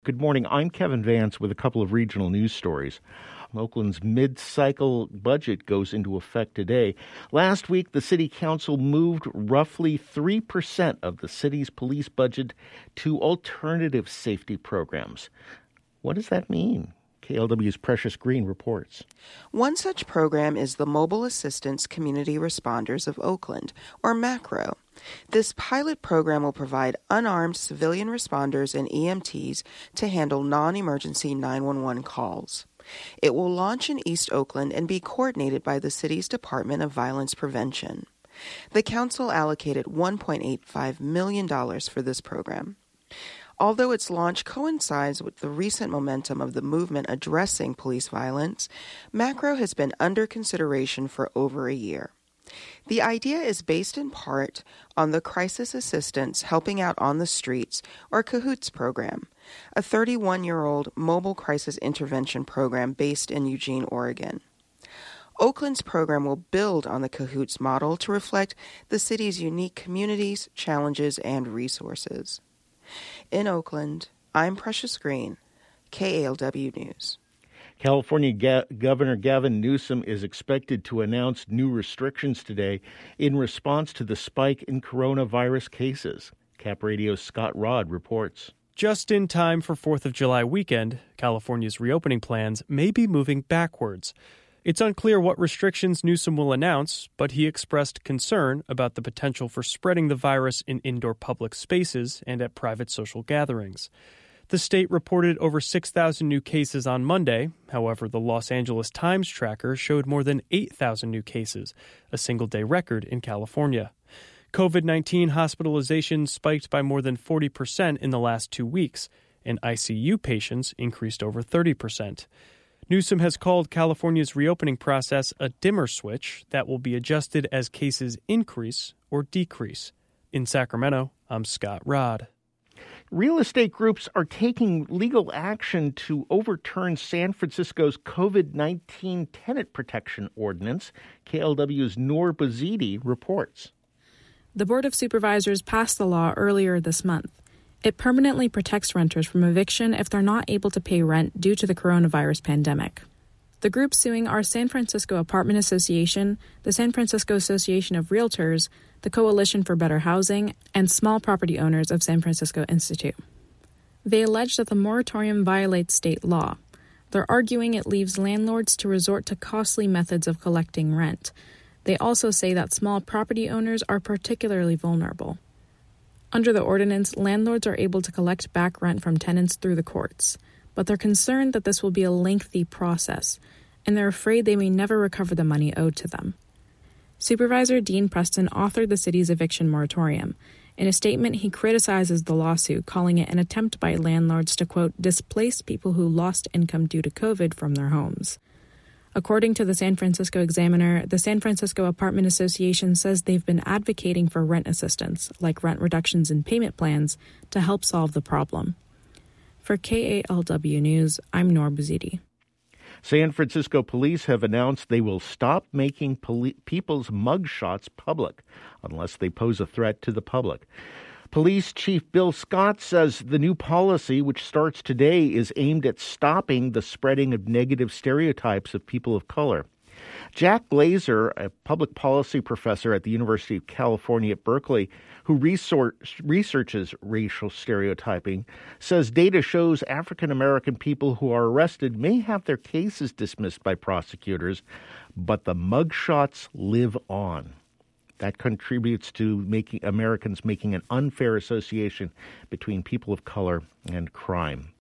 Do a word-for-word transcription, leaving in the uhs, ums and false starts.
Good morning. I'm Kevin Vance with a couple of regional news stories. Oakland's mid-cycle budget goes into effect today. Last week, the city council moved roughly three percent of the city's police budget to alternative safety programs. What does that mean? K L W's Precious Green reports. One such program is the Mobile Assistance Community Responders of Oakland, or MACRO. This pilot program will provide unarmed civilian responders and E M Ts to handle non-emergency nine one one calls. It will launch in East Oakland and be coordinated by the city's Department of Violence Prevention. The council allocated one point eight five million dollars for this program. Although its launch coincides with the recent momentum of the movement addressing police violence, MACRO has been under consideration for over a year. The idea is based in part on the Crisis Assistance Helping Out on the Streets, or CAHOOTS program, a thirty-one-year-old mobile crisis intervention program based in Eugene, Oregon. Oakland's program will build on the CAHOOTS model to reflect the city's unique communities, challenges, and resources. In Oakland, I'm Precious Green, K A L W News. California Ga- Governor Gavin Newsom is expected to announce new restrictions today in response to the spike in coronavirus cases. Cap Radio's Scott Rodd reports. Just in time for fourth of July weekend, California's reopening plans may be moving backwards. It's unclear what restrictions Newsom will announce, but he expressed concern about the potential for spreading the virus in indoor public spaces and at private social gatherings. The state reported over six thousand new cases on Monday. However, the Los Angeles Times tracker showed more than eight thousand new cases, a single-day record in California. covid nineteen hospitalizations spiked by more than forty percent in the last two weeks, and I C U patients increased over thirty percent. Newsom has called California's reopening process a dimmer switch that will be adjusted as cases increase or decrease. In Sacramento, I'm Scott Rodd. Real estate groups are taking legal action to overturn San Francisco's covid nineteen tenant protection ordinance. K L W's Noor Bouzidi reports. The Board of Supervisors passed the law earlier this month. It permanently protects renters from eviction if they're not able to pay rent due to the coronavirus pandemic. The groups suing are San Francisco Apartment Association, the San Francisco Association of Realtors, the Coalition for Better Housing, and Small Property Owners of San Francisco Institute. They allege that the moratorium violates state law. They're arguing it leaves landlords to resort to costly methods of collecting rent. They also say that small property owners are particularly vulnerable. Under the ordinance, landlords are able to collect back rent from tenants through the courts, but they're concerned that this will be a lengthy process, and they're afraid they may never recover the money owed to them. Supervisor Dean Preston authored the city's eviction moratorium. In a statement, he criticizes the lawsuit, calling it an attempt by landlords to, quote, displace people who lost income due to COVID from their homes. According to the San Francisco Examiner, the San Francisco Apartment Association says they've been advocating for rent assistance, like rent reductions in payment plans, to help solve the problem. For K A L W News, I'm Noor Bouzidi. San Francisco police have announced they will stop making poli- people's mugshots public unless they pose a threat to the public. Police Chief Bill Scott says the new policy, which starts today, is aimed at stopping the spreading of negative stereotypes of people of color. Jack Glazer, a public policy professor at the University of California at Berkeley, who research, researches racial stereotyping, says data shows African American people who are arrested may have their cases dismissed by prosecutors, but the mugshots live on. That contributes to making Americans making an unfair association between people of color and crime.